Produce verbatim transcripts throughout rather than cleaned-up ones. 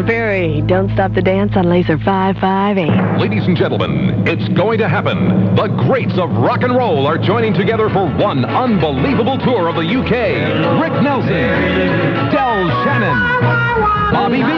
Perry. Don't stop the dance on Laser five five eight. Ladies and gentlemen, it's going to happen. The greats of rock and roll are joining together for one unbelievable tour of the U K. Rick Nelson, Del Shannon, Bobby B,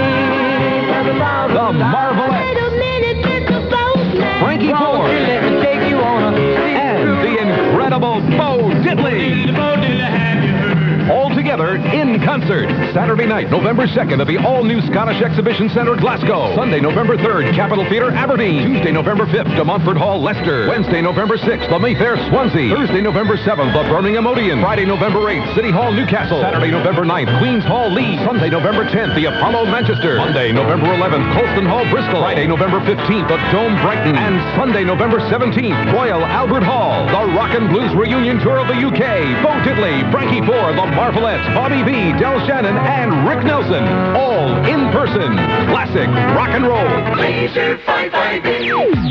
The Marvelettes, Frankie Ford, and the incredible Bo Diddley. All together in concert. Saturday night, November second at the all-new Scottish Exhibition Centre, Glasgow. Sunday, November third, Capitol Theatre, Aberdeen. Tuesday, November fifth, De Montfort Hall, Leicester. Wednesday, November sixth, the Mayfair, Swansea. Thursday, November seventh, the Birmingham Odeon. Friday, November eighth, City Hall, Newcastle. Saturday, November ninth, Queen's Hall, Leeds. Sunday, November tenth, the Apollo, Manchester. Monday, November eleventh, Colston Hall, Bristol. Friday, November fifteenth, the Dome, Brighton. And Sunday, November seventeenth, Royal Albert Hall. The Rock and Blues Reunion Tour of the U K. Bo Diddley, Frankie Ford, The Marvelettes, Bobby B, Del Shannon, and Rick Nelson. All in person. Classic rock and roll. Laser five five eight.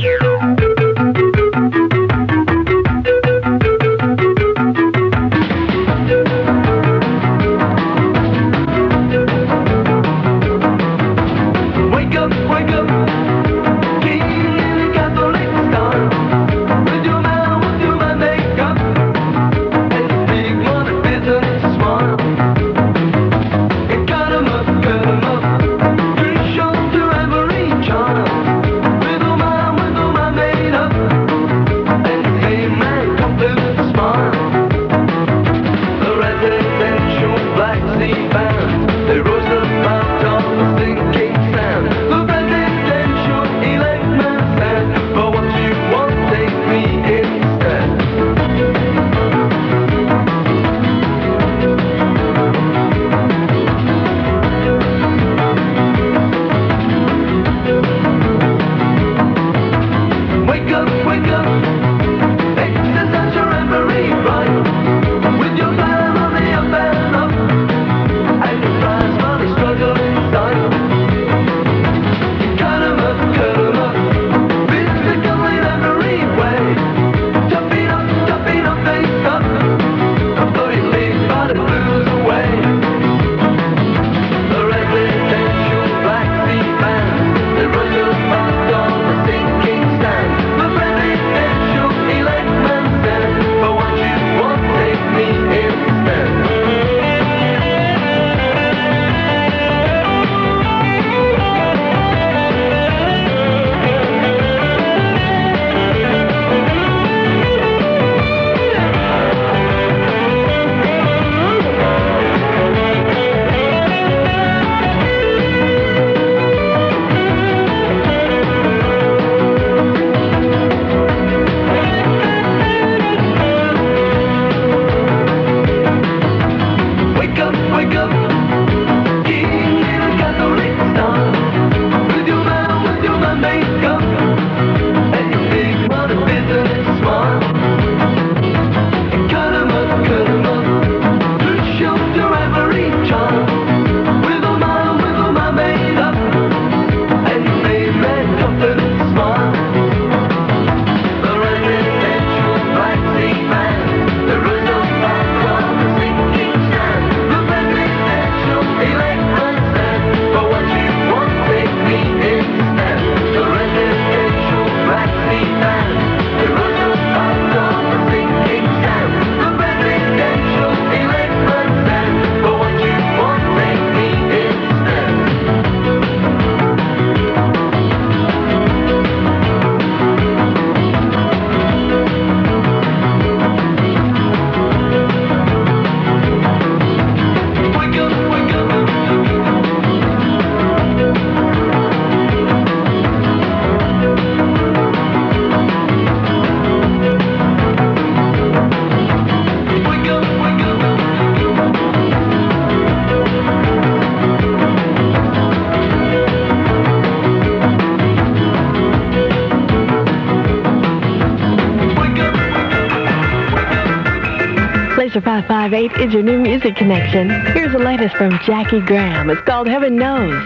five five eight is your new music connection. Here's the latest from Jackie Graham. It's called Heaven Knows.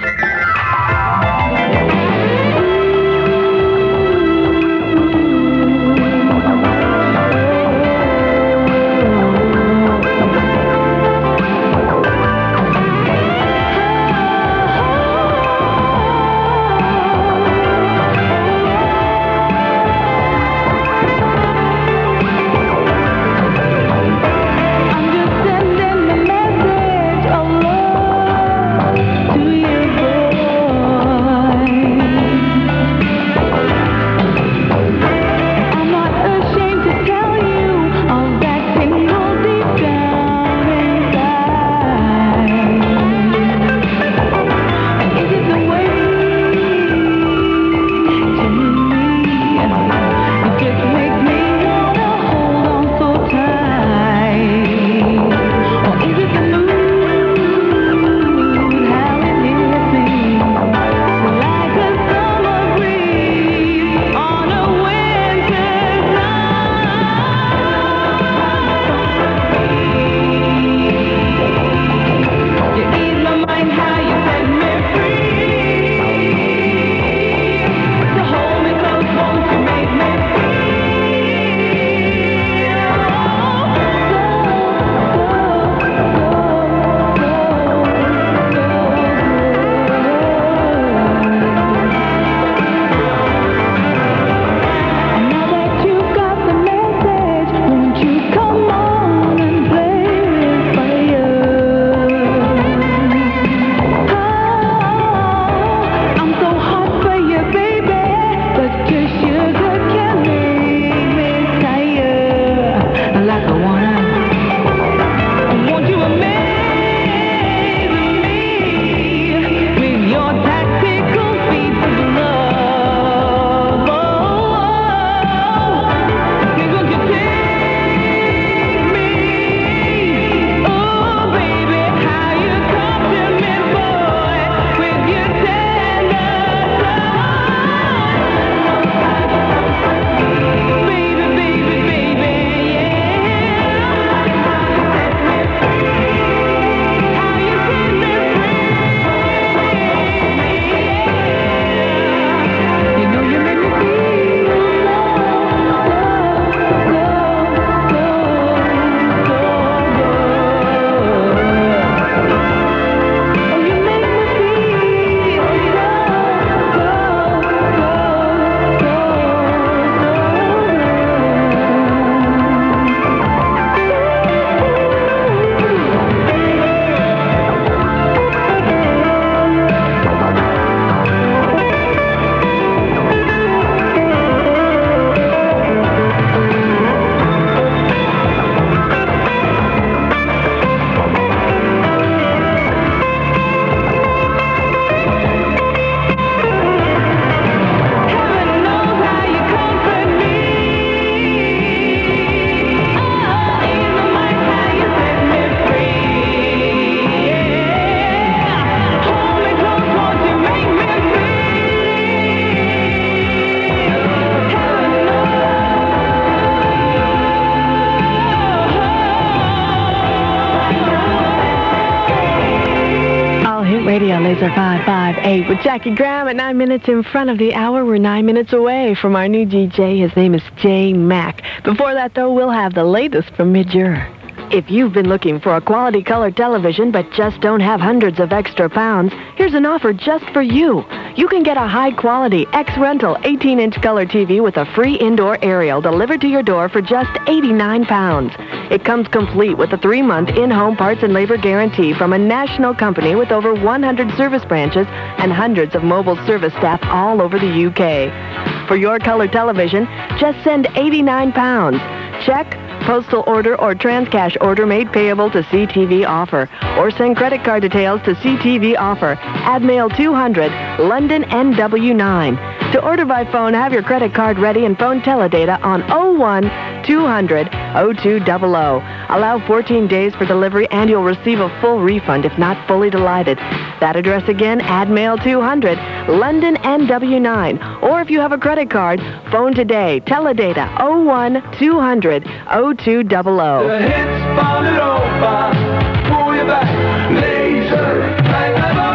Radio Laser five five eight with Jackie Graham at nine minutes in front of the hour. We're nine minutes away from our new D J. His name is J Mac. Before that, though, we'll have the latest from Midjur. If you've been looking for a quality color television but just don't have hundreds of extra pounds, here's an offer just for you. You can get a high-quality X-Rental eighteen-inch color T V with a free indoor aerial delivered to your door for just eighty-nine pounds. It comes complete with a three-month in-home parts and labor guarantee from a national company with over one hundred service branches and hundreds of mobile service staff all over the U K. For your color television, just send eighty-nine pounds. Check, postal order, or Transcash order made payable to C T V Offer. Or send credit card details to C T V Offer, Ad Mail two hundred, London N W nine. To order by phone, have your credit card ready and phone Teledata on oh one two hundred oh two hundred. Allow fourteen days for delivery and you'll receive a full refund if not fully delighted. That address again, Ad Mail two hundred, London N W nine. Or if you have a credit card, phone today. Teledata oh one two hundred oh two hundred. The hits found it over. Pull you back. Laser. Bang, bang, bang.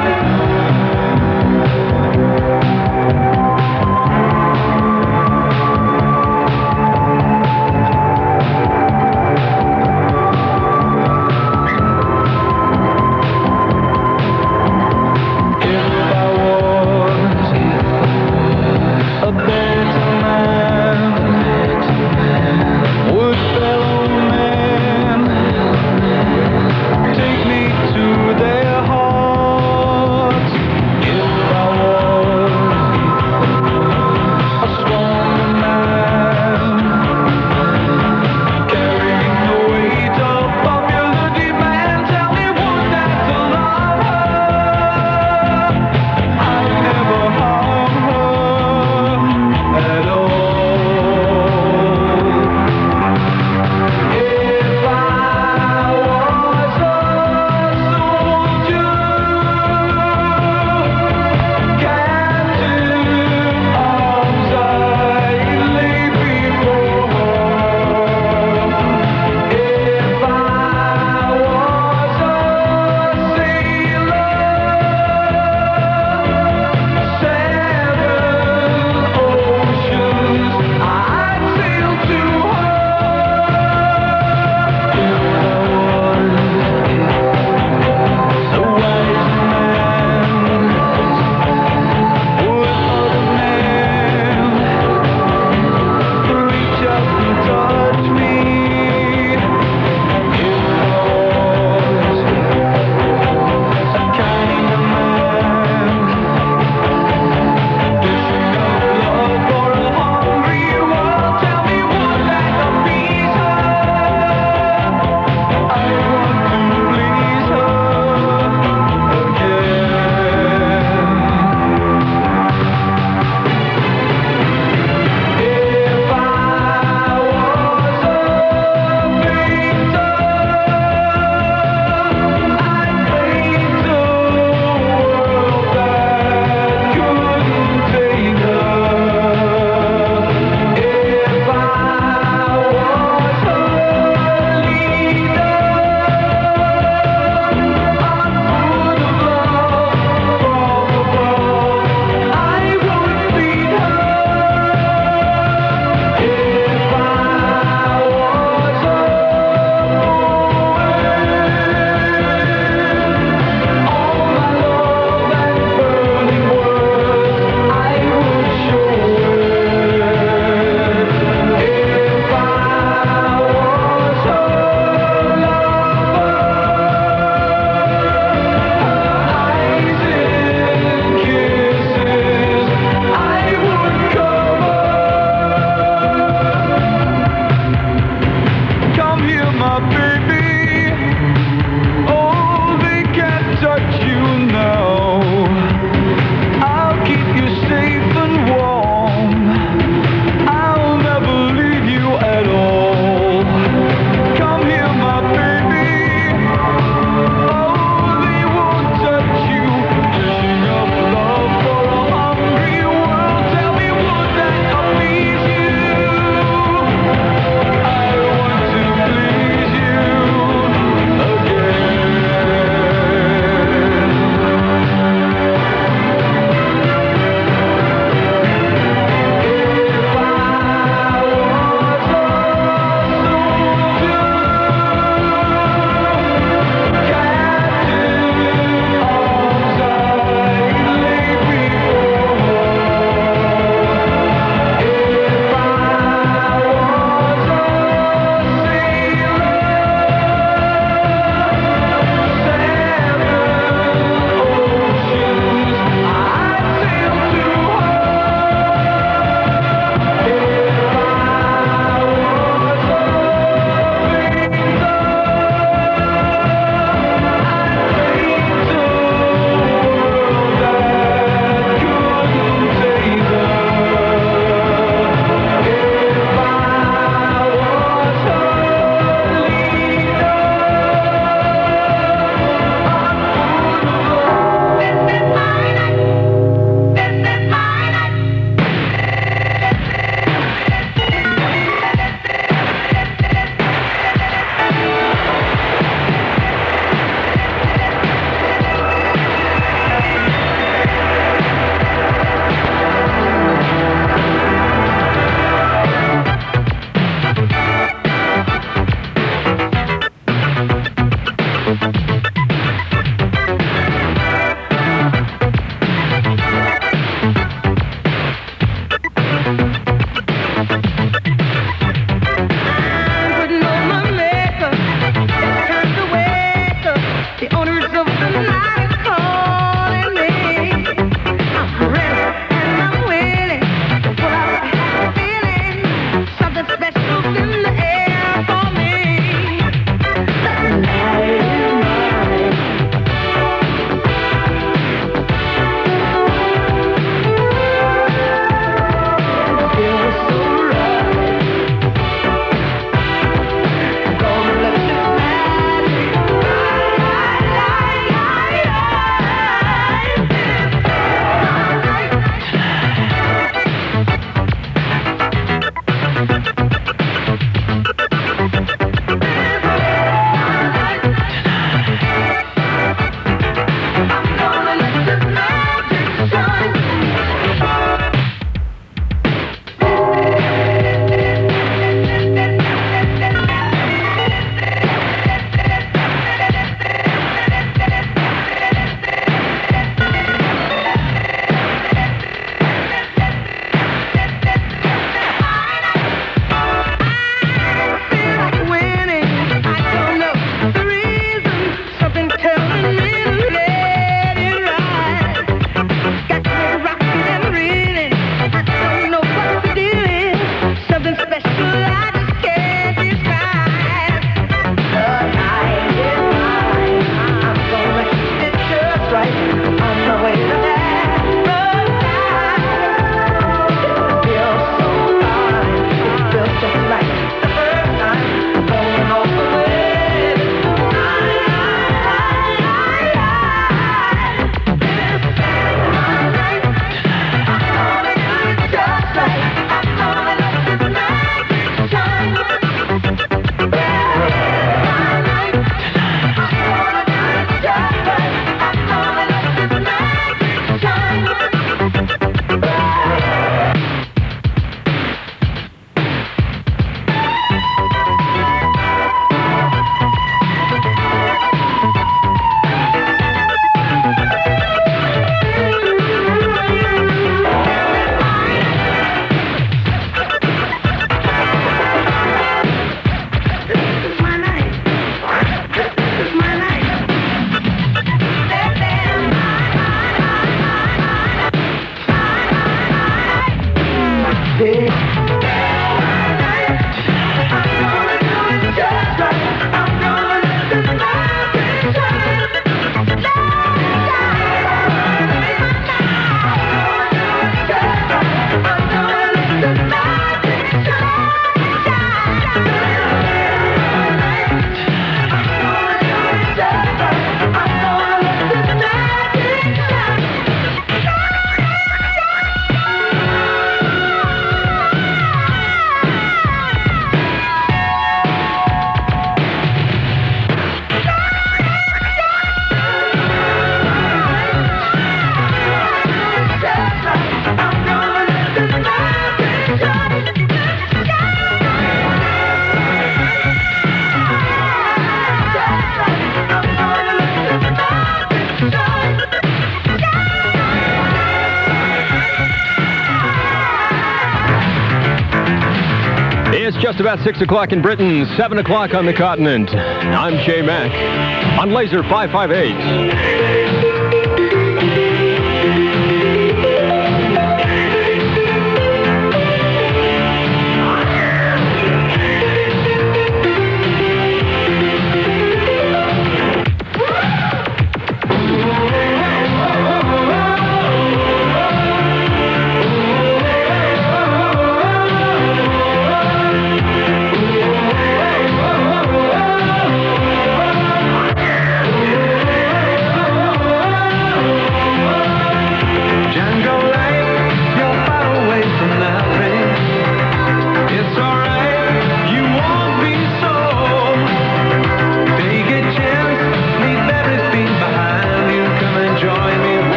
Just about six o'clock in Britain, seven o'clock on the continent. I'm Jay Mack on Laser five five eight.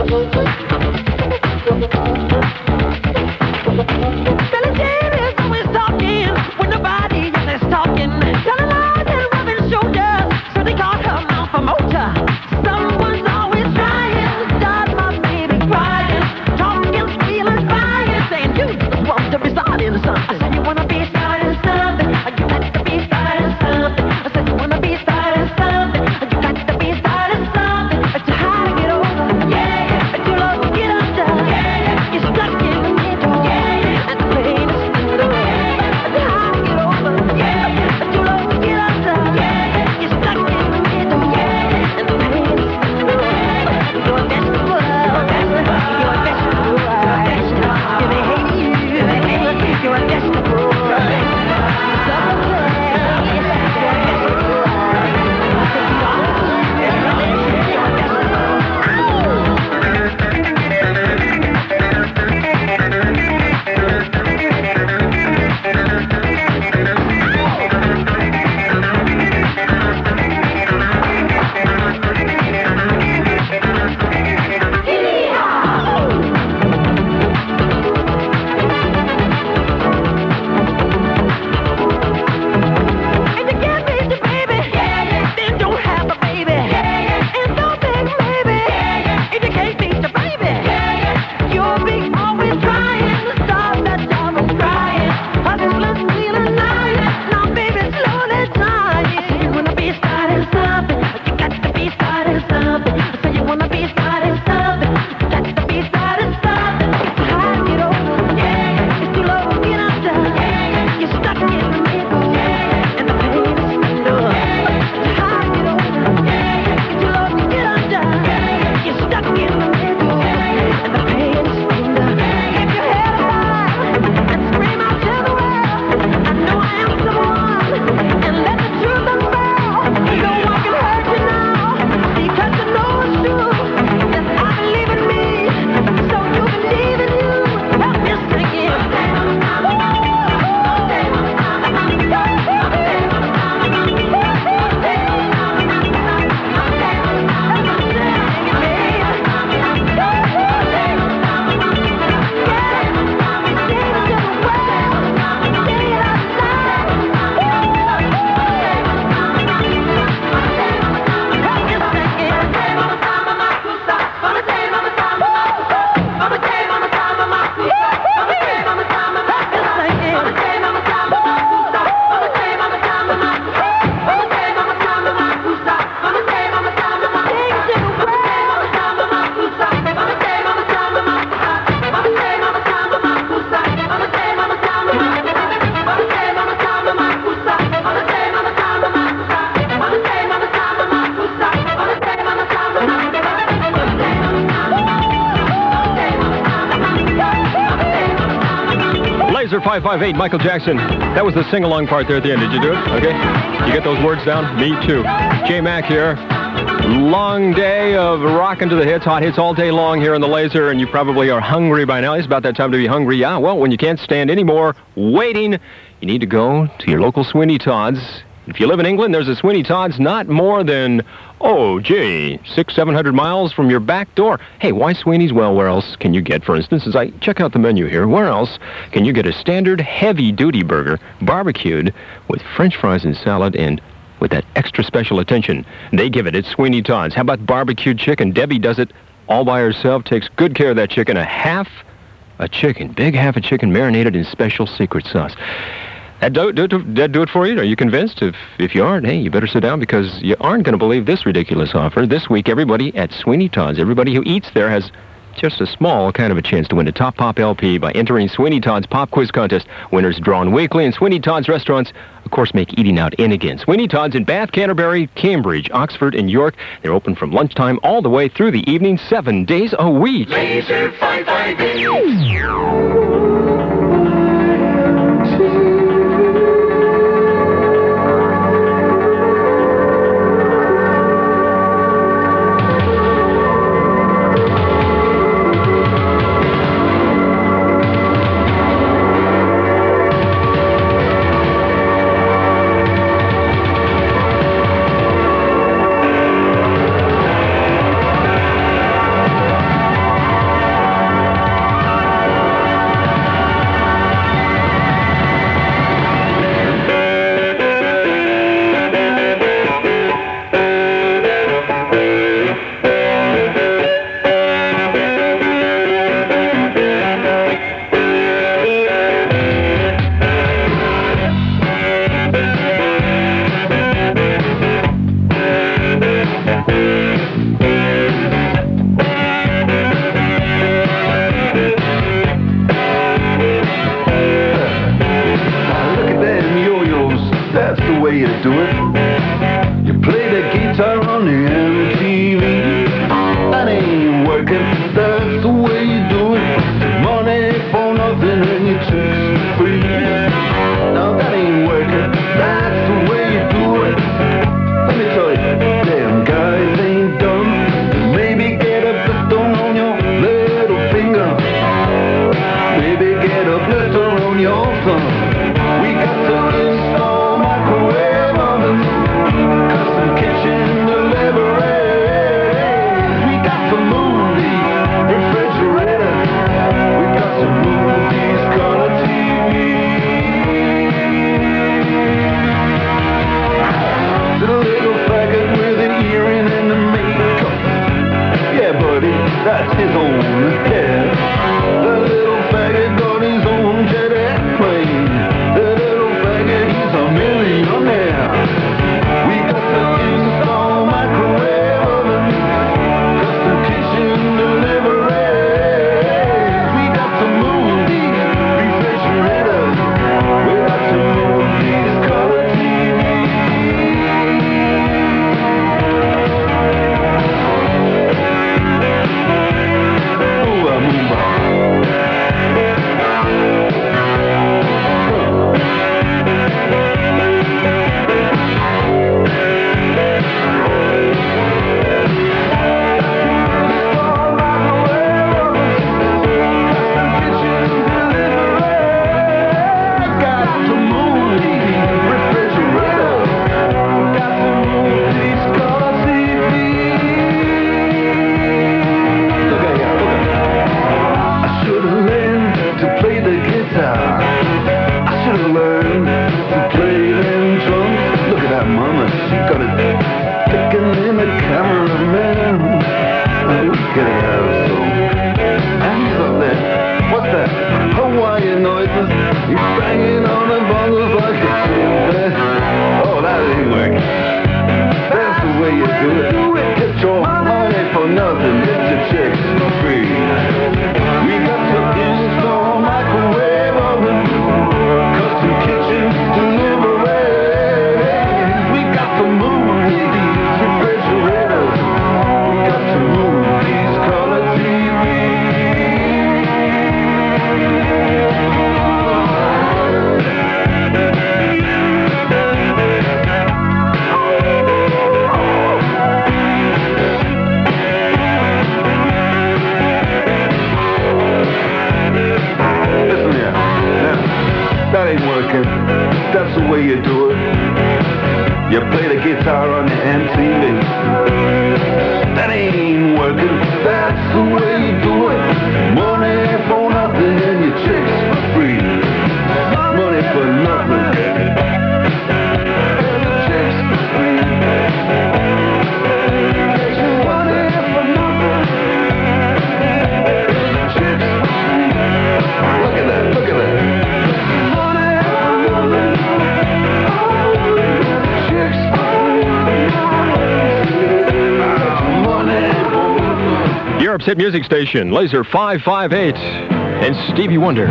Laser five five eight, Michael Jackson. That was the sing-along part there at the end. Did you do it? Okay. You get those words down? Me too. J Mac here. Long day of rocking to the hits, hot hits all day long here in the Laser, and you probably are hungry by now. It's about that time to be hungry. Yeah, well, when you can't stand any more waiting, you need to go to your local Sweeney Todd's. If you live in England, there's a Sweeney Todd's not more than, oh, gee, six, seven hundred miles from your back door. Hey, why Sweeney's? Well, where else can you get, for instance, as I check out the menu here, where else can you get a standard heavy-duty burger, barbecued, with French fries and salad, and with that extra special attention they give it at Sweeney Todd's? How about barbecued chicken? Debbie does it all by herself, takes good care of that chicken. A half a chicken, big half a chicken marinated in special secret sauce. That do, do, do, do it for you? Are you convinced? If if you aren't, hey, you better sit down, because you aren't going to believe this ridiculous offer. This week, everybody at Sweeney Todd's, everybody who eats there has just a small kind of a chance to win a Top Pop L P by entering Sweeney Todd's Pop Quiz Contest. Winners drawn weekly, and Sweeney Todd's restaurants, of course, make eating out in again. Sweeney Todd's in Bath, Canterbury, Cambridge, Oxford, and York. They're open from lunchtime all the way through the evening, seven days a week. Laser five five eight. you do it. You play the guitar on the M T V. That ain't working, that's the way you do it. Money for nothing and your chicks free. Now that ain't working, that's the way you do it. Let me tell you, damn guys ain't dumb. Maybe get a blister on your little finger. Maybe get a blister on your thumb. We got to install microwave ovens, custom kitchen deliveries. We got to move the refrigerator. We got to move these color T Vs. The little faggot with an earring and the makeup. Yeah, buddy, that's his own hair. The little faggot got his own jet airplane. The little faggot, he's a millionaire. We got to install microwave ovens, custom kitchen deliveries. We got to move the refrigerators. We got to move these color T Vs. Ooh, I'm Hawaiian noises, he's banging on the bongos like a chimpanzee. Oh, that ain't working. That's the way you do it. Get your money for nothing, get your chicks for free. We got to install microwave ovens, custom kitchen deliveries. We got to move these refrigerators. We got to move these color T Vs. That ain't working. That's the way you do it. You play the guitar on the M T V. That ain't working. That's the way you do it. Money for nothing and your chicks for free. Money for nothing. Chicks for free. Money for nothing. Chicks for free. Look at that. Look at that. Europe's hit music station, Laser five five eight, and Stevie Wonder.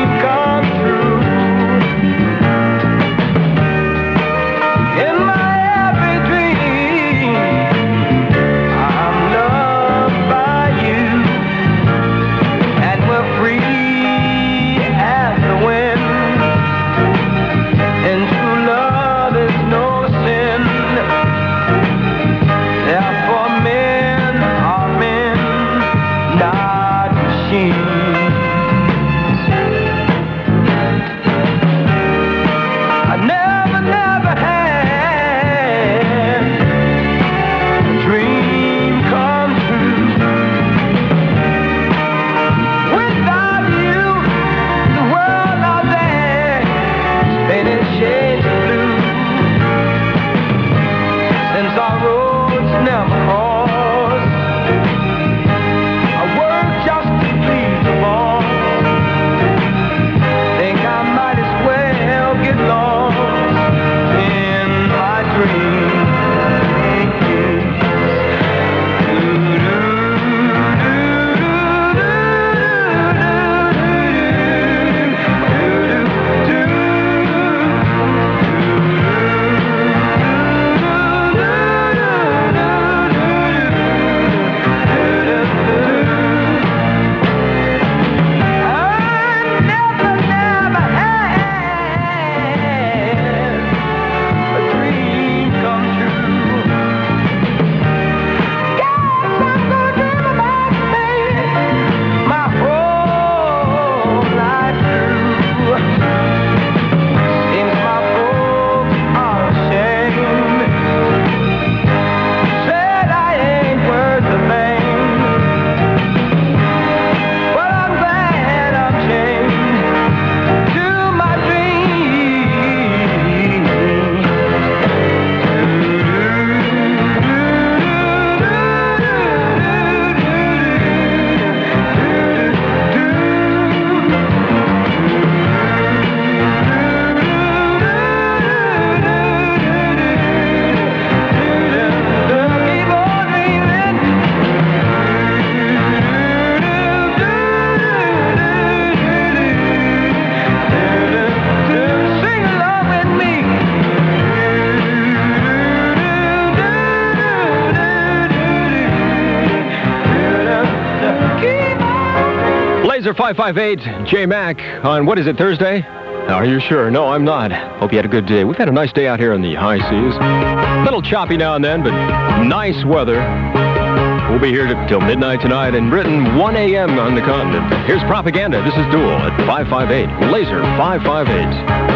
In my five five eight, J Mac, on, what is it, Thursday? Are you sure? No, I'm not. Hope you had a good day. We've had a nice day out here in the high seas. A little choppy now and then, but nice weather. We'll be here to, till midnight tonight in Britain, one a.m. on the continent. Here's Propaganda. This is Duel at five five eight. Laser five five eight.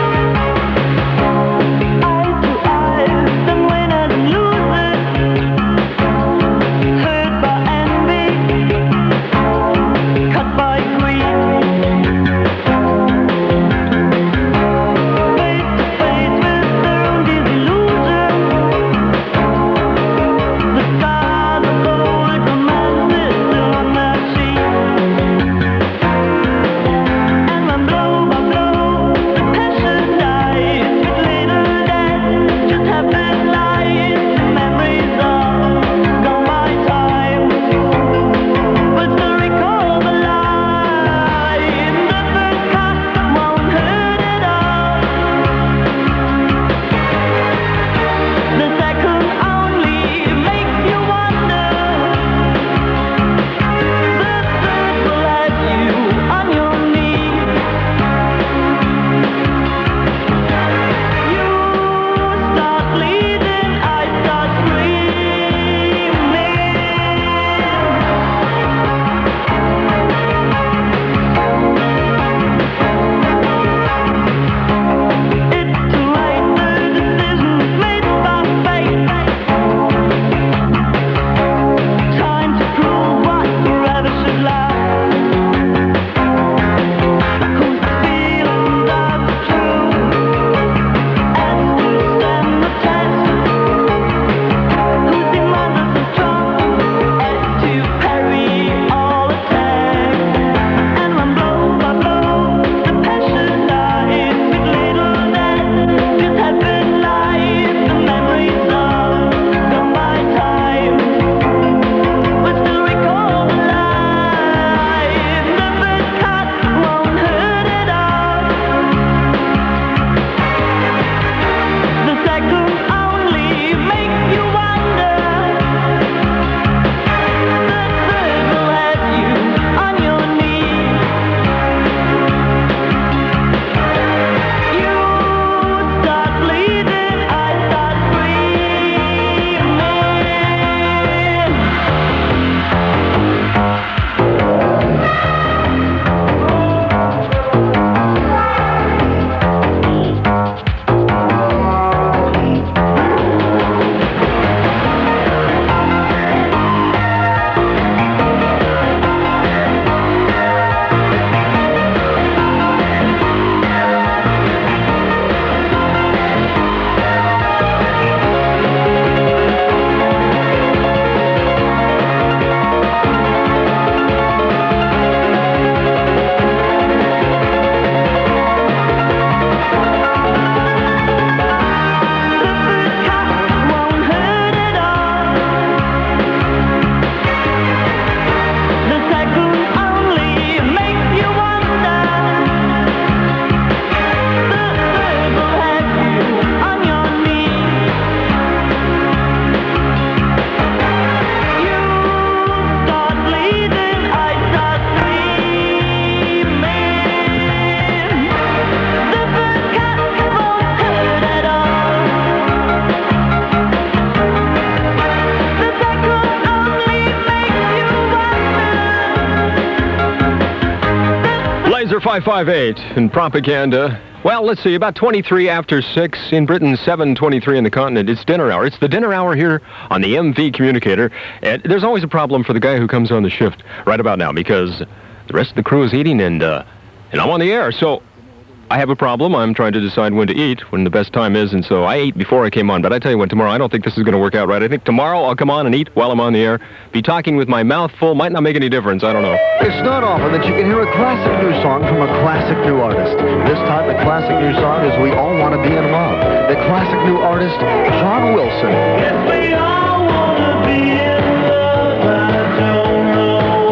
five five eight in Propaganda. Well, let's see, about twenty-three after six in Britain, seven twenty-three in the continent. It's dinner hour. It's the dinner hour here on the M V Communicator. And there's always a problem for the guy who comes on the shift right about now because the rest of the crew is eating and, uh, and I'm on the air. So I have a problem. I'm trying to decide when to eat, when the best time is, and so I ate before I came on. But I tell you what, tomorrow, I don't think this is going to work out right. I think tomorrow I'll come on and eat while I'm on the air. Be talking with my mouth full. Might not make any difference. I don't know. It's not often that you can hear a classic new song from a classic new artist. This time, the classic new song is We All Want to Be in Love. The classic new artist, John Wilson. Yes, we all want to be in love. I don't know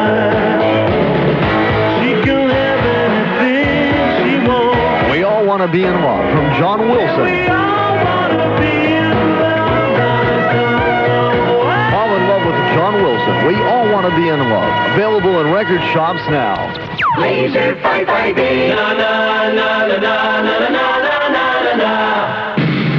why. She can have anything she wants. We All Want to Be in Love from John Wilson. We all want to be in love. I don't know why. Fall in love with John Wilson. We All Want to Be in Love. Available in record shops now. Laser firefighting. Na na na na na na na na na na na.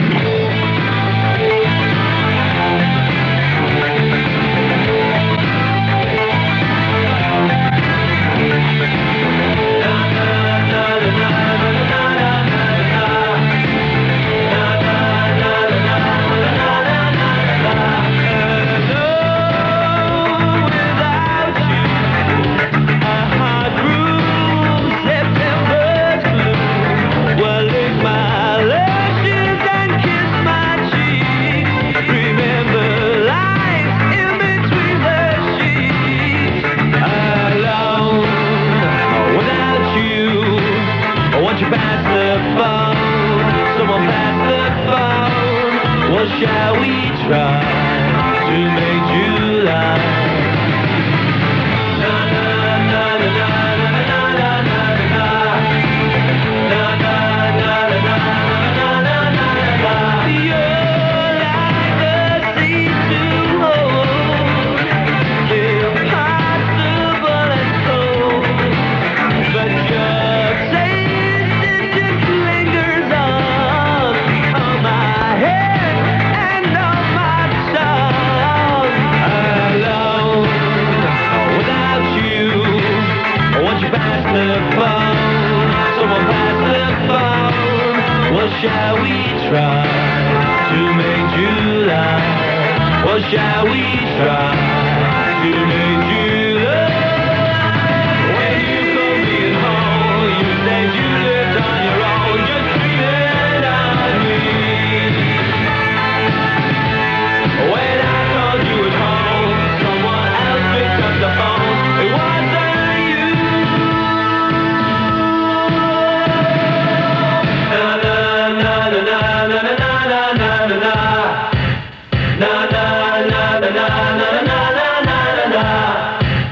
Shall we try to make July? Na na na na na na na na na na na na na na na. You're like the sea to hold, impossible and cold, but your taste just lingers on on my head. Shall we try to make July? Or shall we try to make July? When you told me at home, you said you lived on your own, just dreaming on me. When I called you at home, someone else picked up the phone. It wasn't you. Na na na na na na na na na na na na na na na na na na na.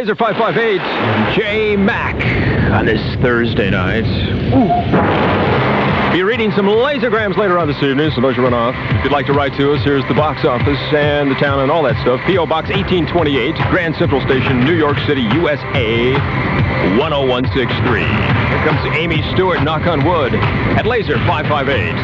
Laser five five eight, J Mac on this Thursday night. Ooh. Be reading some lasergrams later on this evening, so don't you run off. If you'd like to write to us, here's the box office and the town and all that stuff. P O. Box eighteen twenty-eight, Grand Central Station, New York City, U S A, one oh one six three. Here comes Amy Stewart, Knock on Wood, at Laser five five eight.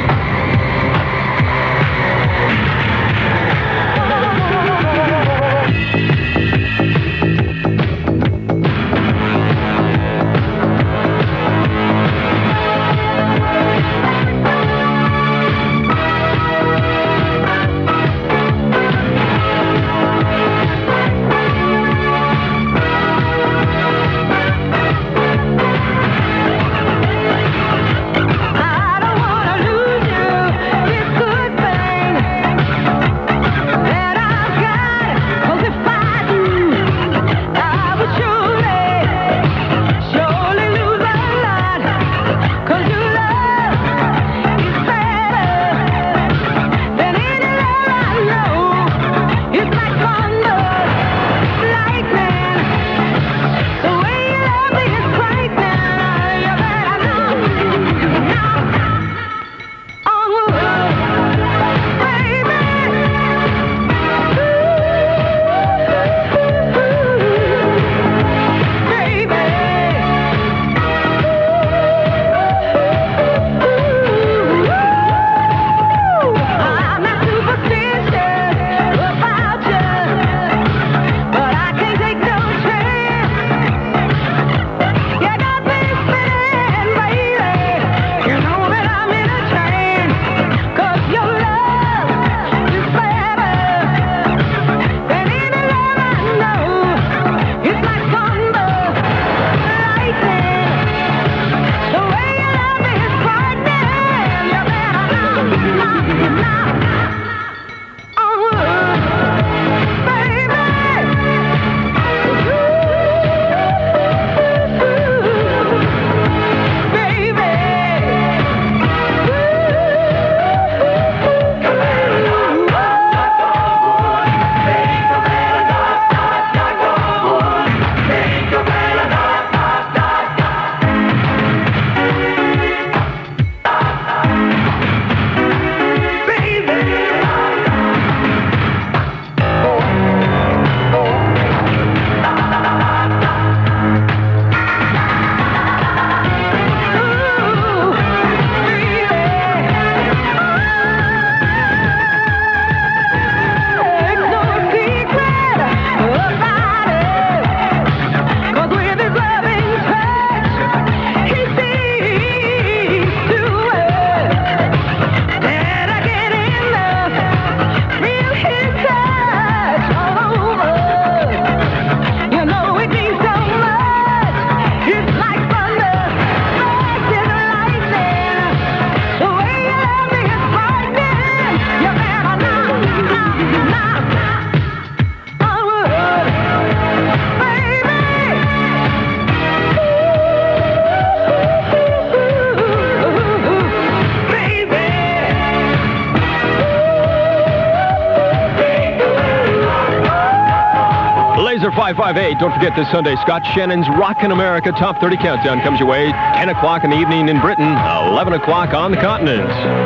five five eight. Don't forget this Sunday, Scott Shannon's Rockin' America Top thirty Countdown comes your way. ten o'clock in the evening in Britain, eleven o'clock on the continent.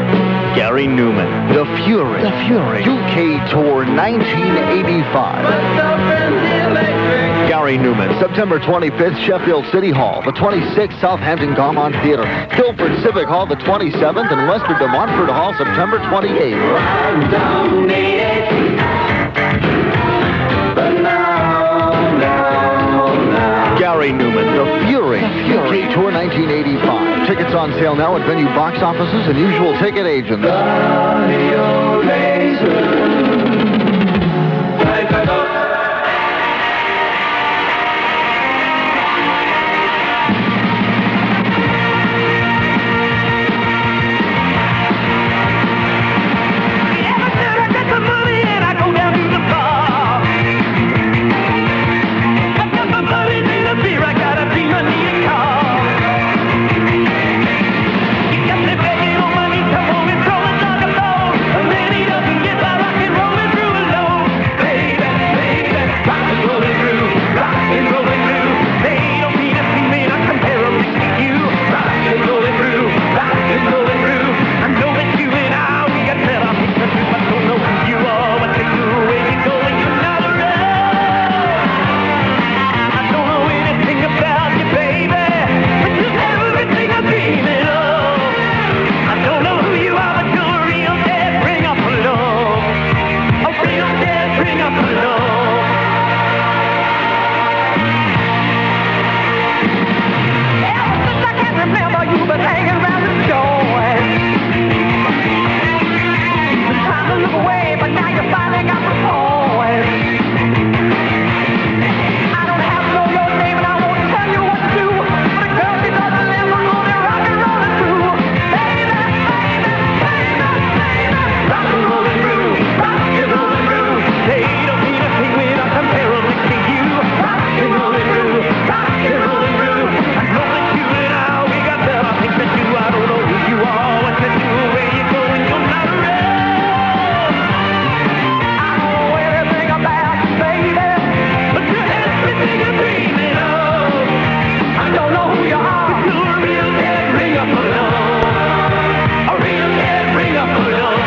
Gary Newman, The Fury, The Fury, U K Tour nineteen eighty-five. Gary Newman, September twenty-fifth, Sheffield City Hall. The twenty-sixth, Southampton Gaumont Theatre. Guildford Civic Hall, the twenty-seventh, and Westford de Montfort Hall, September twenty-eighth. Gary Newman, The Fury, U K Tour nineteen eighty-five. Tickets on sale now at venue box offices and usual ticket agents. Begging on my knees, come on and throw it like a ball. And then he doesn't get by rock and rolling through a ring up alone. Ever since I can remember, you've been hanging around the joint. Been trying to look away, but now you finally got the point. I don't have to know your name, and I won't tell you what to do. But a girl, she doesn't live alone and rock and rollin' through. Baby, baby, baby, baby, rock and rollin' through, rock and rollin' through. They don't mean a thing when I compare them next to you. Rock and rollin' through, rock and rollin' through. I know that you and I, we got better things to do. I don't know who you are, what to do, where you go, and you're not around. I know everything about you, baby, but you're everything I'm dreaming of. I don't know who you are, but you're a real dead ring up alone. A real dead ring up alone.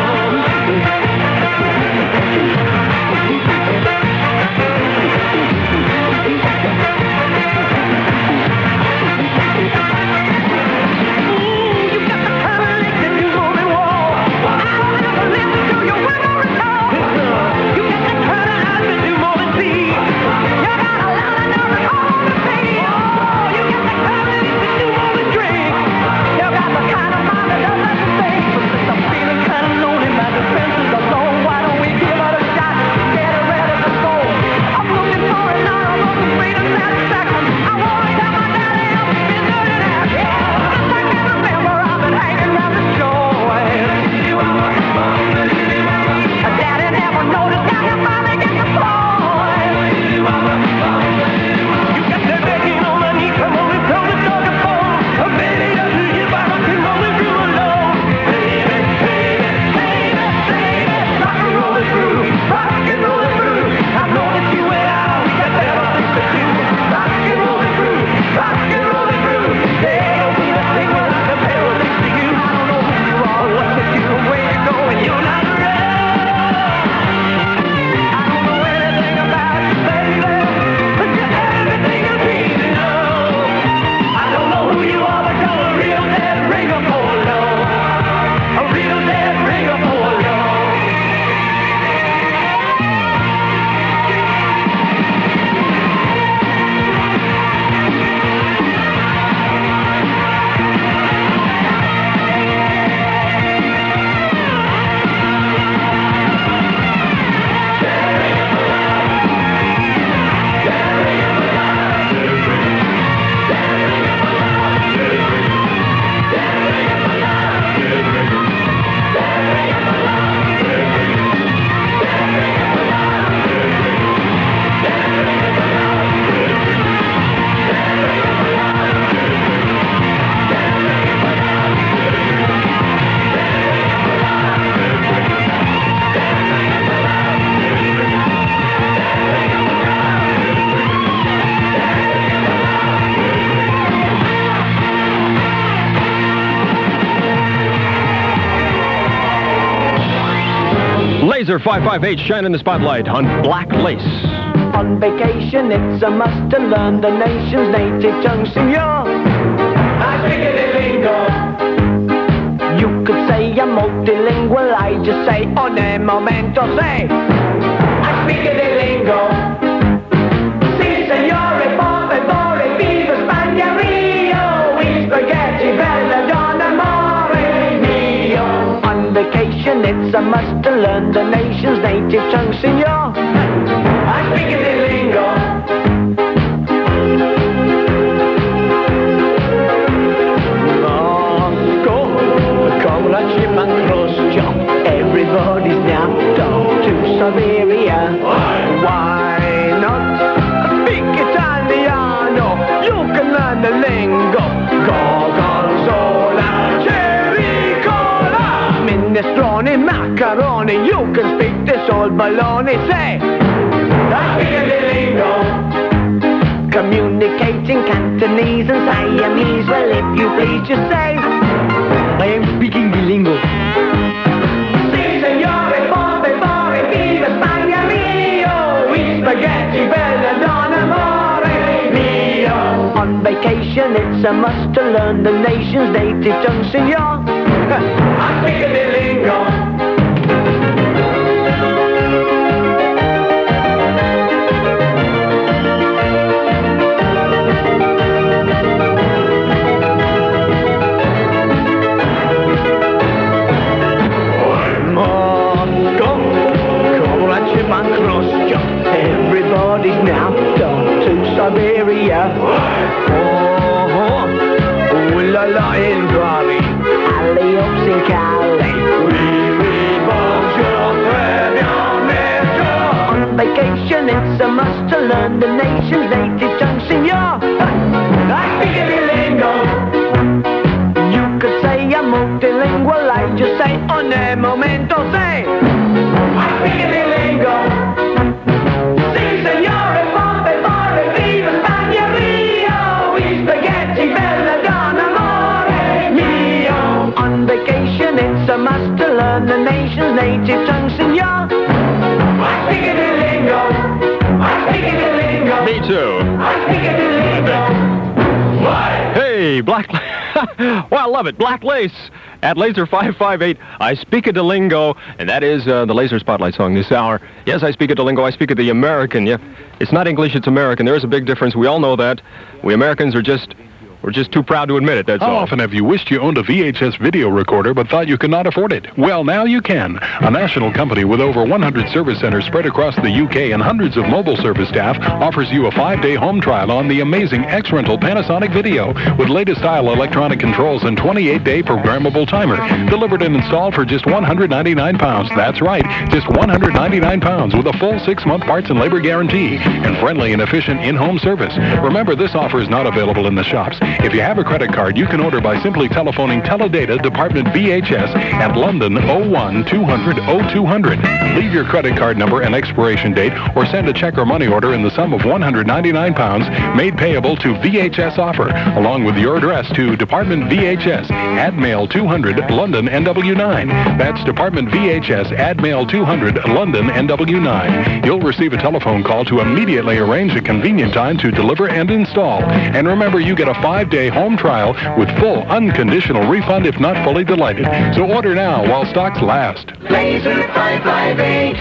Laser five five eight shining the spotlight on Black Lace. On vacation, it's a must to learn the nation's native tongue, senor. I speak it lingo. You could say I'm multilingual, I just say, on el momento, say. I speak it lingo. Si, signore, por favore, viva Spagna, Rio. We spaghetti, bella donna, amore mio. On vacation, it's a must to learn the nation's native tongue, senor. I speak it lingo. Moscow, Congratulations, everybody's now gone to Siberia. Why not speak Italiano? You can learn the lingo. Gorgonzola, cherry-cola, minestrone, macaroni. You can speak this old baloney. Say, I speak the lingo. Communicating Cantonese and Siamese. Well, if you please, just say, I am speaking the lingo. Si, signore, por favore, viva Spagna, Rio. We spaghetti, bella donna, amore mio. On vacation, it's a must to learn the nation's native tongue, senor. I speak the lingo. Everybody's now gone to Siberia. Oh, oh, la la in Bali. Alley ups in Cali. Oui, oui, bonjour, très bien, merci. On vacation, it's a must to learn the nation's native tongue, senor. I speak a lingo. You could say I'm multilingual. I just say on a momento, say. I speak a lingo. Si, signore, pompe, pare, viva Spagna, Rio. I spaghetti, bella donna, amore mio. On vacation, it's a must to learn the nation's native tongue, senor. I speak a lingo. I speak a lingo. Me too. I speak a lingo. Why? Hey, Black... well, I love it. Black Lace at Laser five five eight. I speak a Delingo, and that is uh, the Laser Spotlight song this hour. Yes, I speak a Delingo. I speak of the American. Yeah, it's not English, it's American. There is a big difference. We all know that. We Americans are just... We're just too proud to admit it, that's How all. often have you wished you owned a V H S video recorder but thought you could not afford it? Well, now you can. A national company with over one hundred service centers spread across the U K and hundreds of mobile service staff offers you a five-day home trial on the amazing X-Rental Panasonic Video with latest style electronic controls and twenty-eight day programmable timer. Delivered and installed for just one hundred ninety-nine pounds. That's right, just one hundred ninety-nine pounds with a full six-month parts and labor guarantee and friendly and efficient in-home service. Remember, this offer is not available in the shops. If you have a credit card, you can order by simply telephoning Teledata Department V H S at London oh one two hundred oh two hundred. Leave your credit card number and expiration date or send a check or money order in the sum of one hundred ninety-nine pounds made payable to V H S offer, along with your address to Department V H S, Ad Mail two hundred, London, N W nine. That's Department V H S, Ad Mail two hundred, London, N W nine. You'll receive a telephone call to immediately arrange a convenient time to deliver and install. And remember, you get a five-day home trial with full unconditional refund if not fully delighted. So order now while stocks last. Laser five five eight.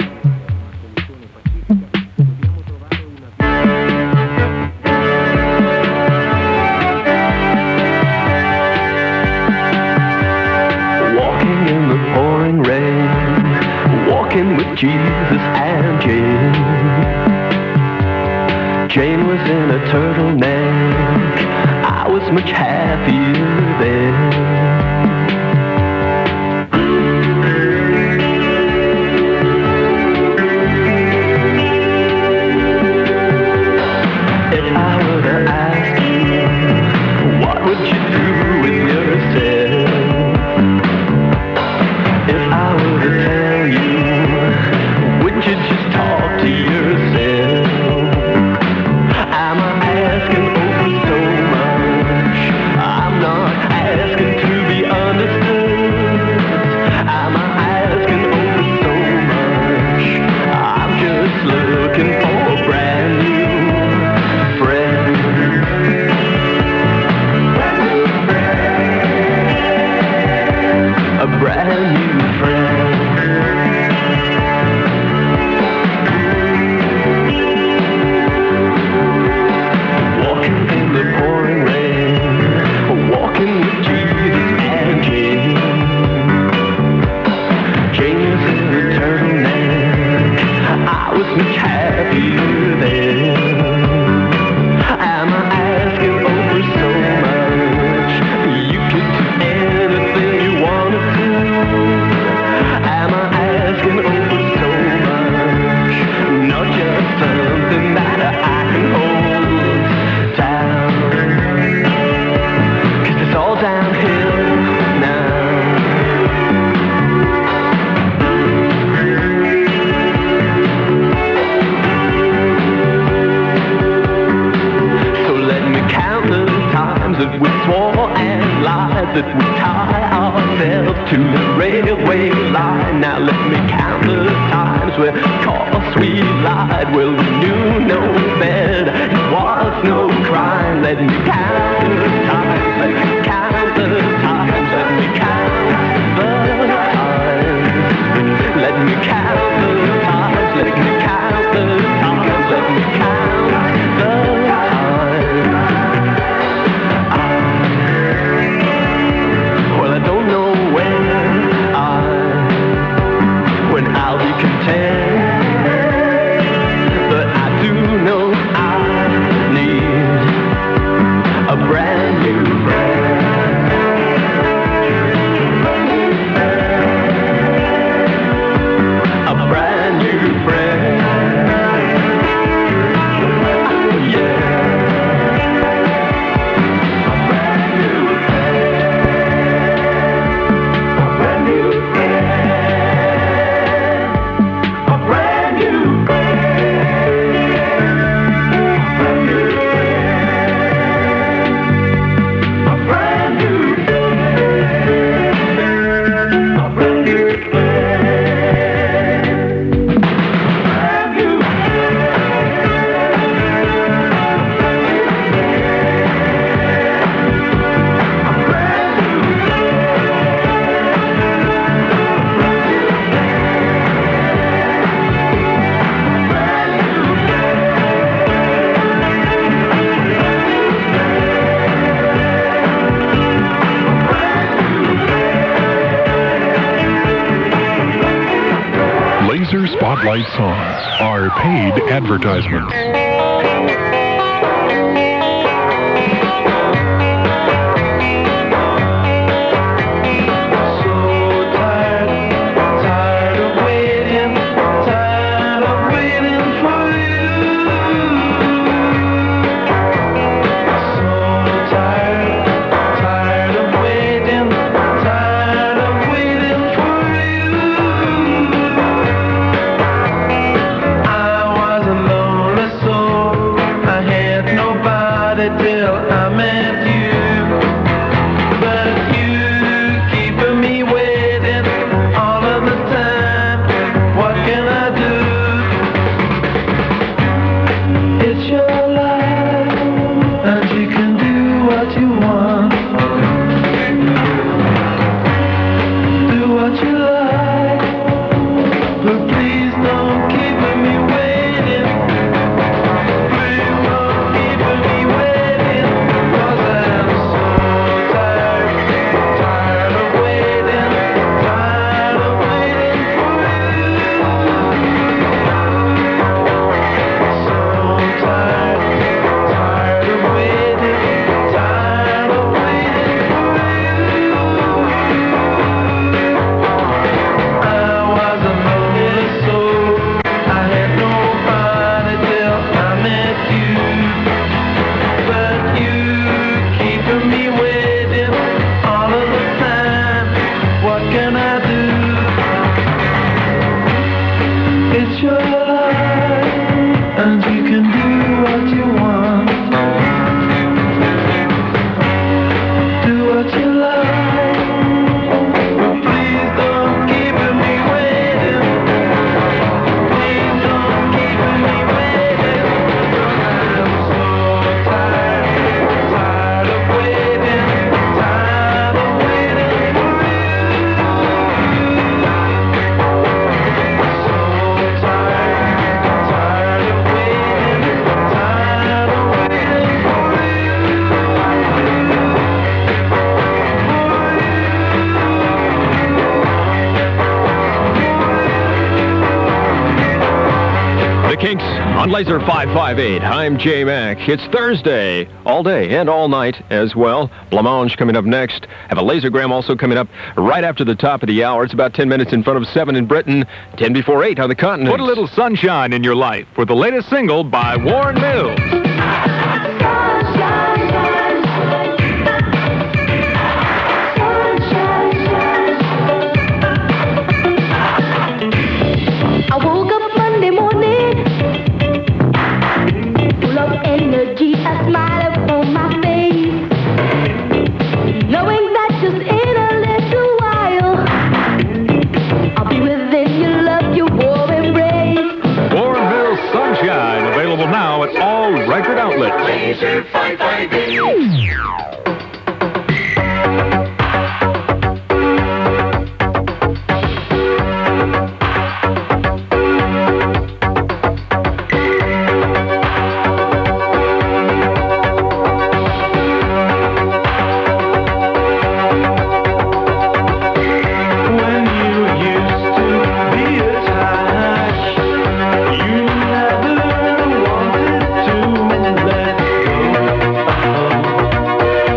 Walking in the pouring rain, walking with Jesus and Jane. Jane was in a turtleneck, I was much happier then. If I were to ask you, what would you do with yourself? If I were to tell you, would you just talk to yourself? Am I asking over so much? I'm not asking to be understood. Am I asking over so much? I'm just looking for a brand new friend. A brand new friend. Much happier then. Am I asking over so much? You could do anything you wanted to. Am I asking over so much? Not just something that I can hold down. 'Cause it's all downhill now. That we swore and lied, that we tie ourselves to the railway line. Now let me count the times where, cause we lied. Well, we knew no better, it was no crime. Let me count the times, let me count the times, let me count the times. Let me count the times, let me count the times, let me count the times. I'll be content. Spotlight songs are paid advertisements. On Laser five five eight, I'm Jay Mack. It's Thursday, all day and all night as well. Blancmange coming up next. Have a Lasergram also coming up right after the top of the hour. It's about ten minutes in front of seven in Britain, ten before eight on the continent. Put a little sunshine in your life with the latest single by Warren Mills. I woke up Monday morning, full of energy, a smile upon my face, knowing that just in a little while I'll be within your love, your warm embrace. Warren Mills Sunshine, available now at all record outlets. Laser five five eight. Let go.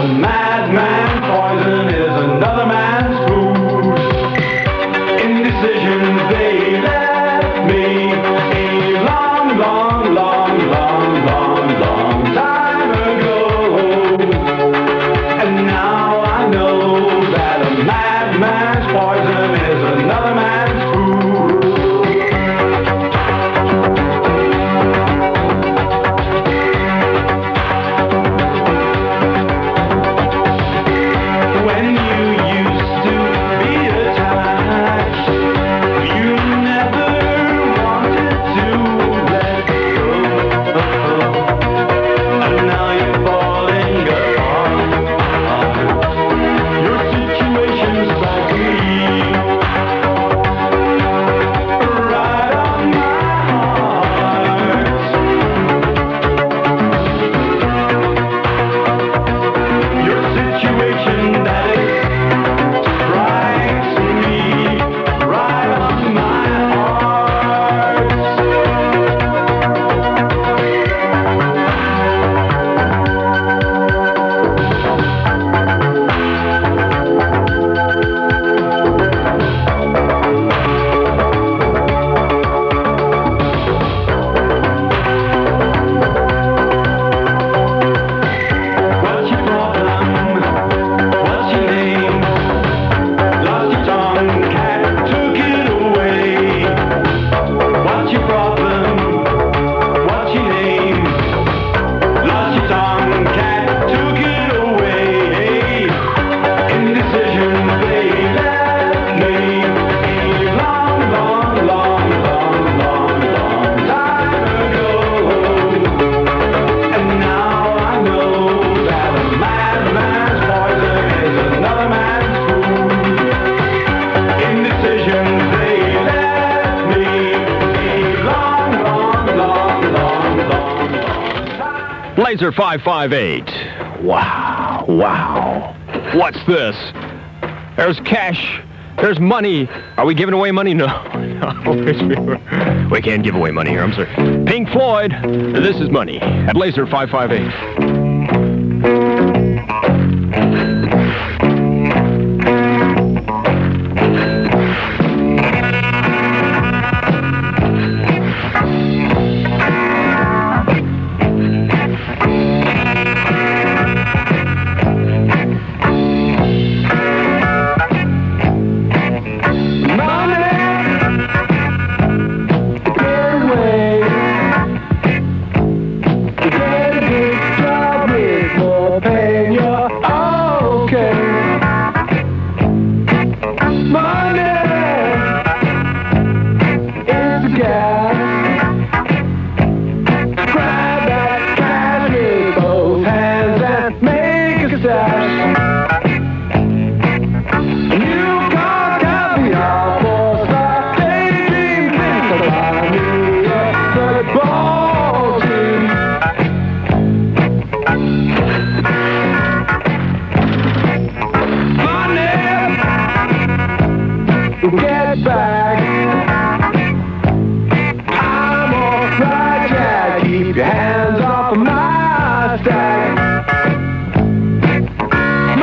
madman's poison is another man's food. Indecisions, they left me a long, long, long, long, long, long time ago. And now I know that a madman's poison is another man's food. When you used to be attached, you never wanted to let go. And now you're falling apart. Your situation's like me, right on my heart. Your situation that is strikes me right on my heart. What's your problem? What's your name? Lost your tongue, cat took it away. What's your problem? What's your name? Lost your tongue, cat took it away. Indecision, they left me a long, long, long, long, long, long time ago. And now I know that a madman's poison is another man's food. Indecisions, they left me a long, long, long, long, long, long time. Laser five five eight. Wow, wow. What's this? There's cash. There's money. Are we giving away money? No. We can't give away money here, I'm sorry. Pink Floyd, this is money at Laser five five eight. Get back. I'm alright, Jack. Keep your hands off of my stack.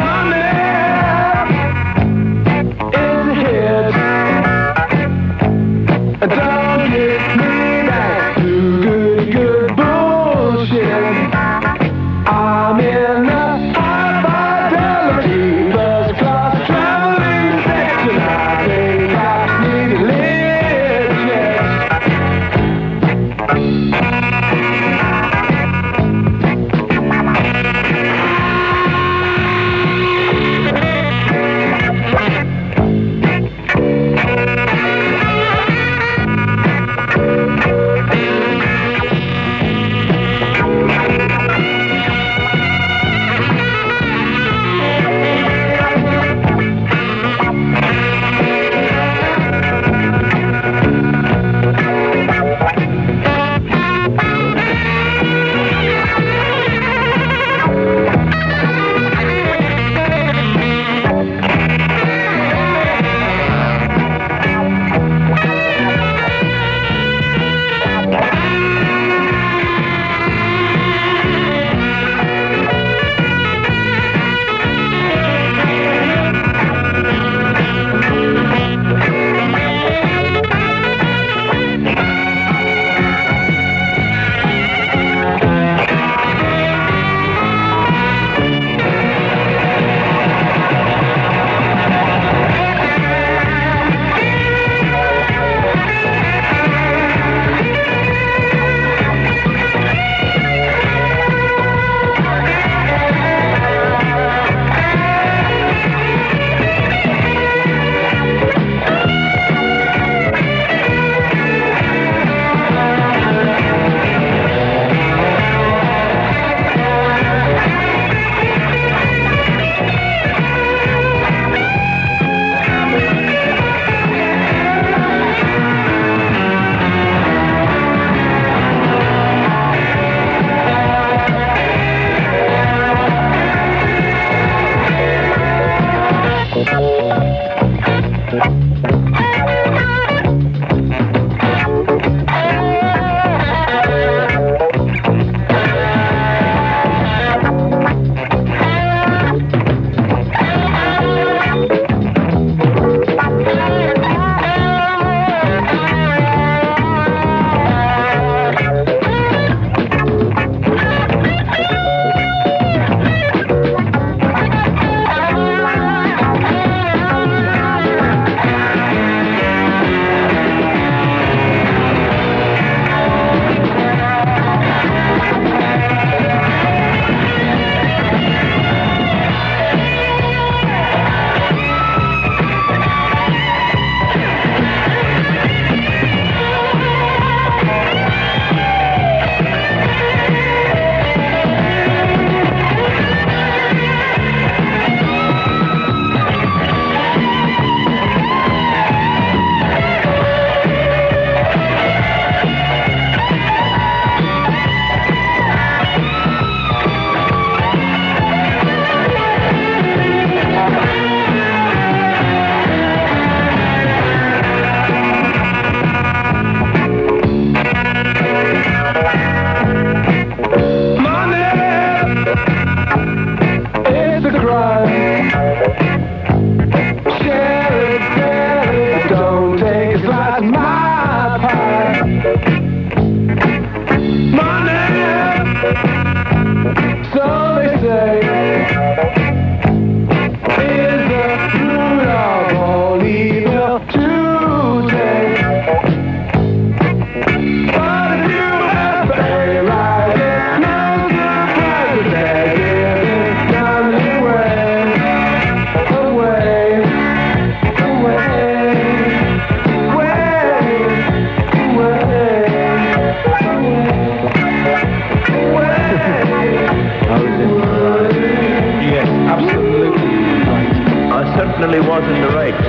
definitely wasn't the right.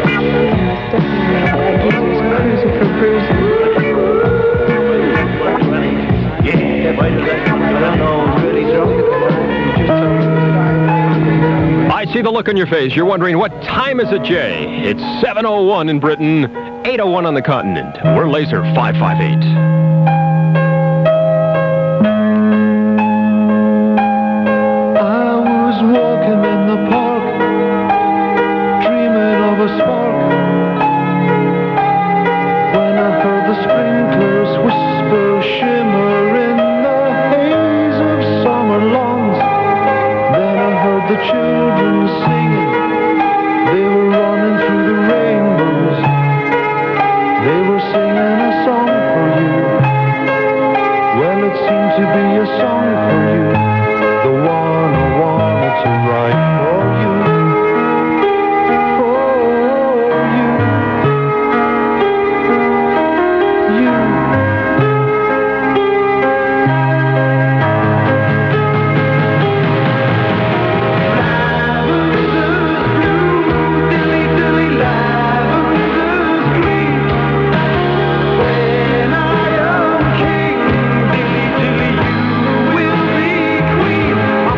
Yeah, why does that? I don't know. Really drunk. I see the look on your face. You're wondering, what time is it, Jay? It's seven oh one in Britain, eight oh one on the continent. We're Laser five five eight. I was walking in the park, dreaming of a spark, when I heard the sprinklers whisper, shimmer in the haze of summer lawns. Then I heard the children singing, they were running through the rainbows. They were singing a song for you. Well, it seemed to be a song for you, the one I wanted to write for you, for you, you. When I am king, dilly dilly, you will be queen.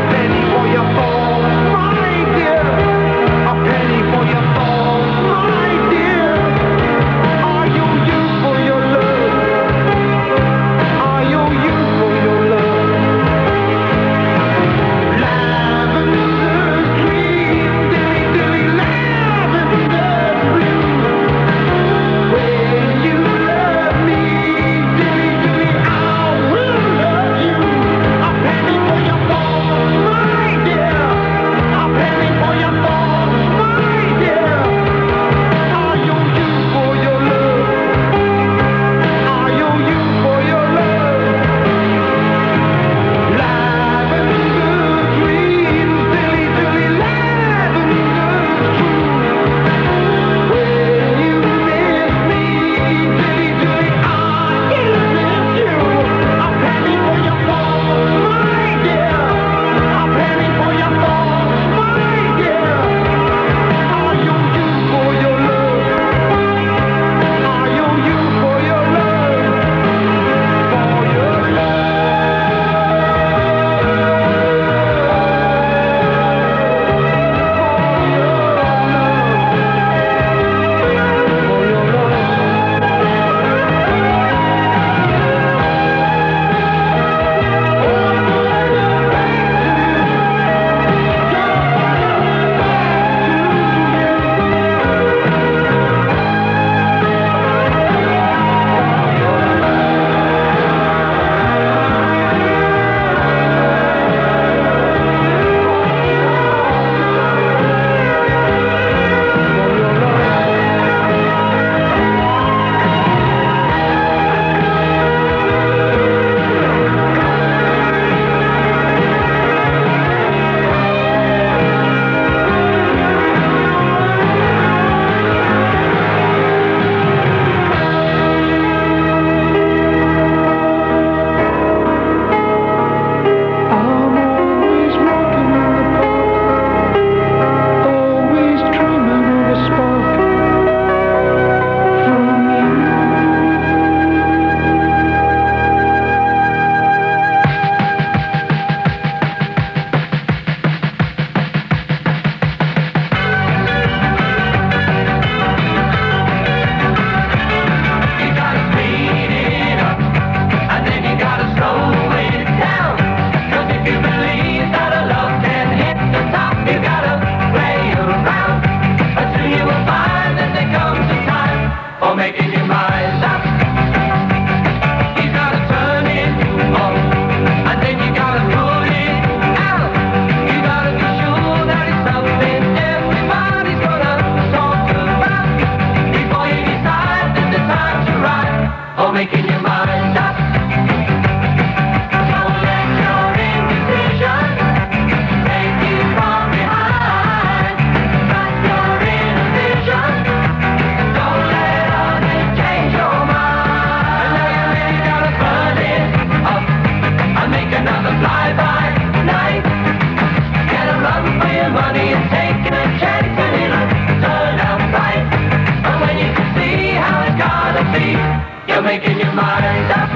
making your mind up.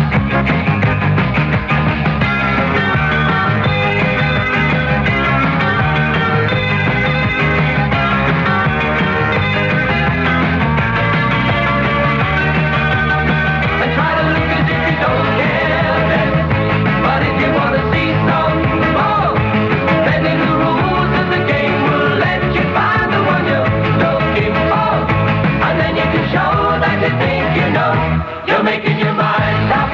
Making your mind up.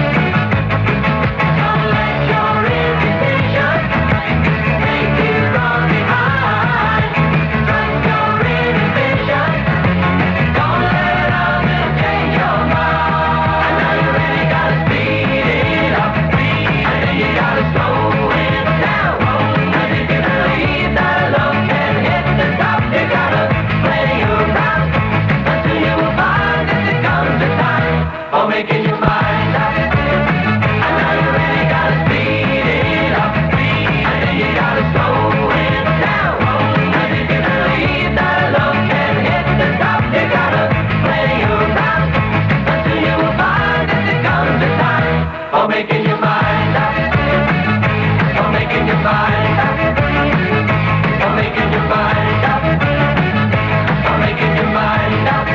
Don't let your inhibition make you run behind. Trust your inhibition. Don't let others change your mind. And now you really gotta speed it up, and then you gotta slow it down. And if you believe that love can hit the top, you gotta play around until you will find that there comes a time for making your mind up. And now you really gotta speed it up, and then you gotta slow it down. And if you believe that love can hit the top, you gotta play around until you will find that there comes a time for making your mind up. For making your mind up. For making your mind up. For making your mind up.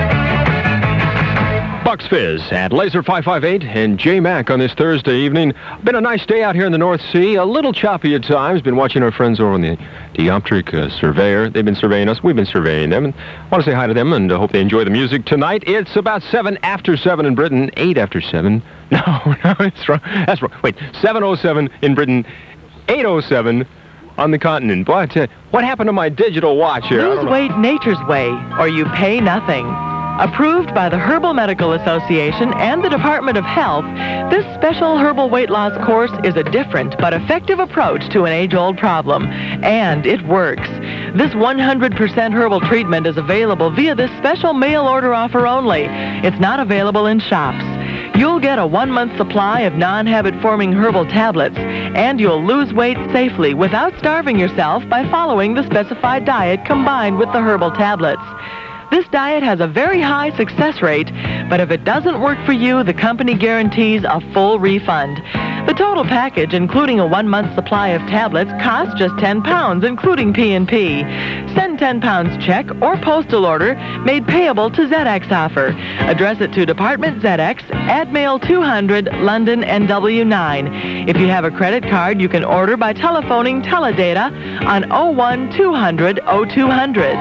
Bucks Fizz at Laser five five eight and J Mac on this Thursday evening. Been a nice day out here in the North Sea. A little choppy at times. Been watching our friends over on the Dioptric uh, Surveyor. They've been surveying us. We've been surveying them. And I want to say hi to them and uh, hope they enjoy the music tonight. It's about seven after seven in Britain. eight after seven. No, no, it's wrong. That's wrong. Wait, seven oh seven in Britain. eight oh seven on the continent. Boy, I tell you, what happened to my digital watch here? I don't Lose know. weight nature's way, or you pay nothing. Approved by the Herbal Medical Association and the Department of Health, this special herbal weight loss course is a different but effective approach to an age-old problem, and it works. This one hundred percent herbal treatment is available via this special mail order offer only. It's not available in shops. You'll get a one-month supply of non-habit-forming herbal tablets, and you'll lose weight safely without starving yourself by following the specified diet combined with the herbal tablets. This diet has a very high success rate, but if it doesn't work for you, the company guarantees a full refund. The total package, including a one-month supply of tablets, costs just ten pounds, including P and P. Send ten pounds check or postal order made payable to Z X offer. Address it to Department Z X, Admail two hundred, London, N W nine. If you have a credit card, you can order by telephoning Teledata on oh one two hundred oh two hundred.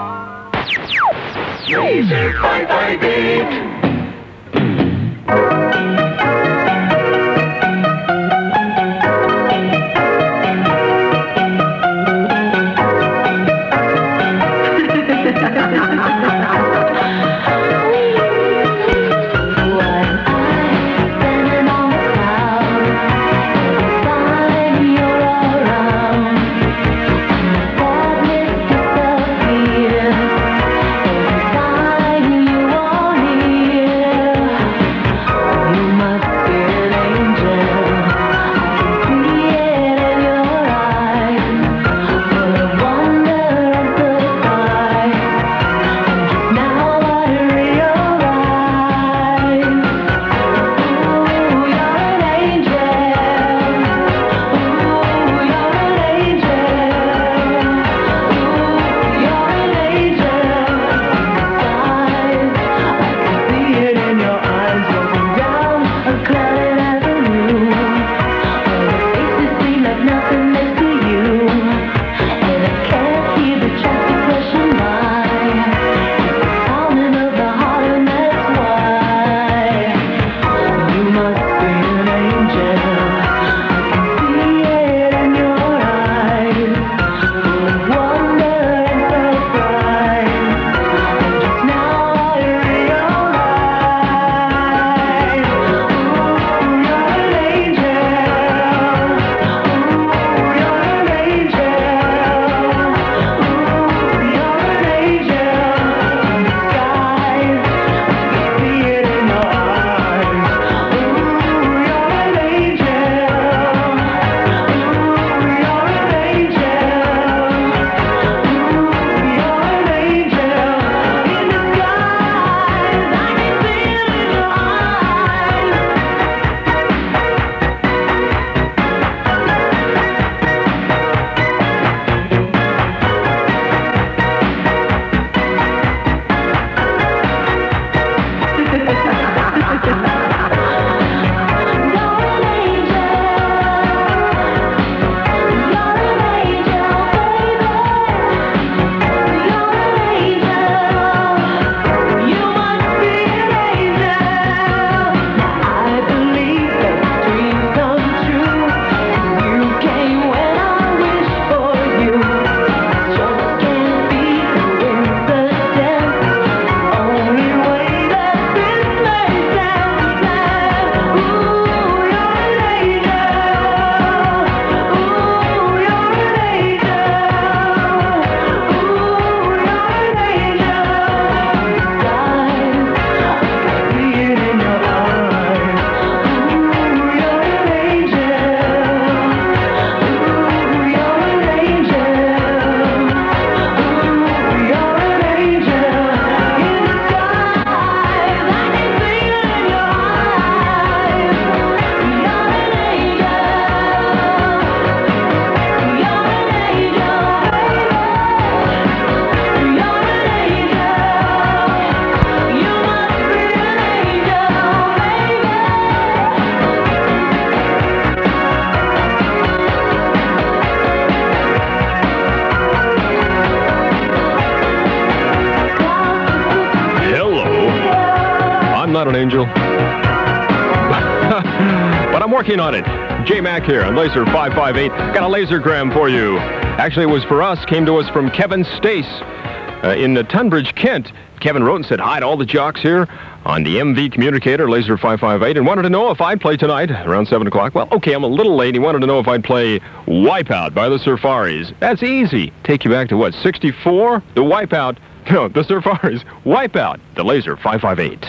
Laser five five eight. Time you want it. angel. But I'm working on it. J Mac here on Laser five five eight. Got a lasergram for you. Actually, it was for us. Came to us from Kevin Stace uh, in uh, Tunbridge, Kent. Kevin wrote and said hi to all the jocks here on the M V communicator, Laser five five eight, and wanted to know if I'd play tonight around seven o'clock. Well, okay, I'm a little late. He wanted to know if I'd play Wipeout by the Surfaris. That's easy. Take you back to what, sixty-four? The Wipeout. No, the Surfaris. Wipeout. The Laser five five eight.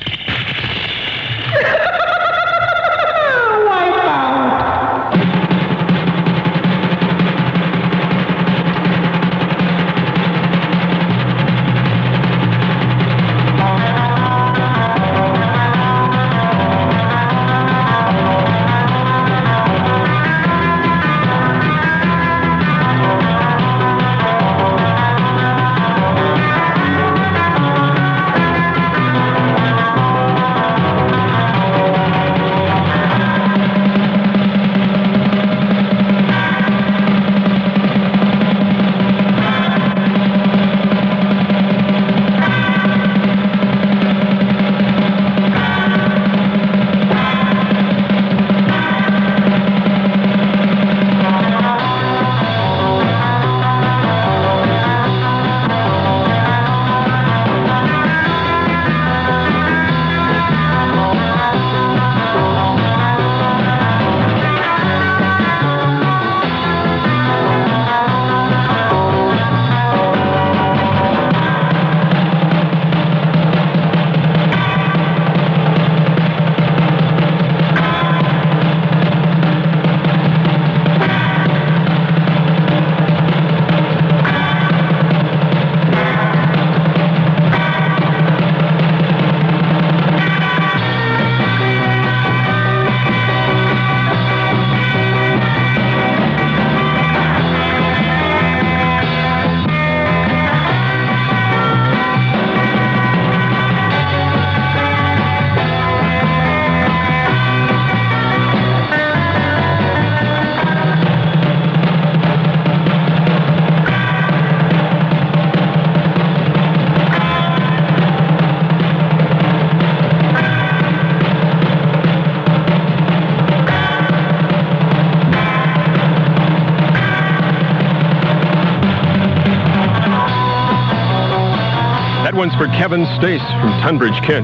One's for Kevin Stace from Tunbridge, Kent.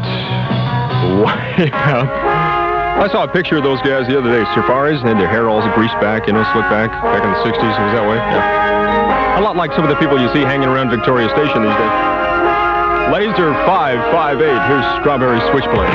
Wipeout. I saw a picture of those guys the other day, Surfaris, and their hair all greased back, you know, slicked back, back in the sixties. It was that way. Yeah. A lot like some of the people you see hanging around Victoria Station these days. Laser five five eight. Here's Strawberry Switchblade.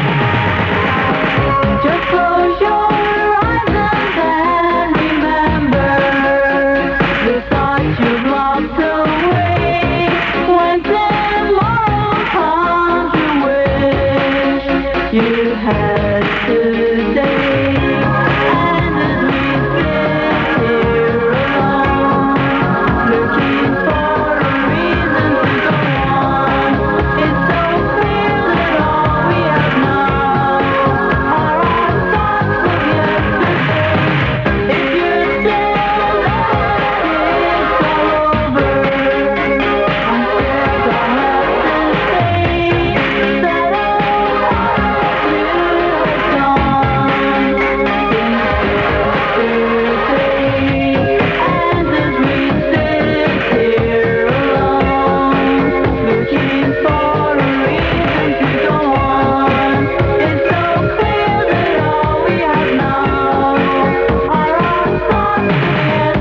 Just close your eyes and then remember the thoughts you've lost away. When tomorrow comes, you wish you had today. And as we sit here alone, looking for a reason to go on, it's so clear that all we have now are our thoughts of yesterday. If you're still there, it's all over. I guess I'll have to say that all you have done since yesterday. And as we sit here alone, looking for a reason to go on, it's so clear that all we have now are our thoughts of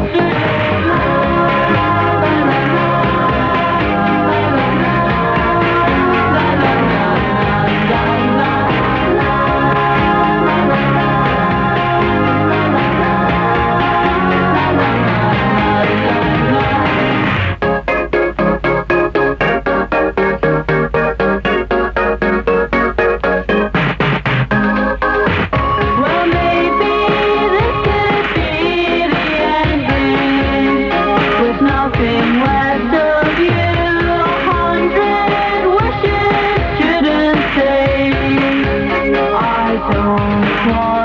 Well, maybe this could be the ending, with nothing left of you. A hundred wishes shouldn't say I don't want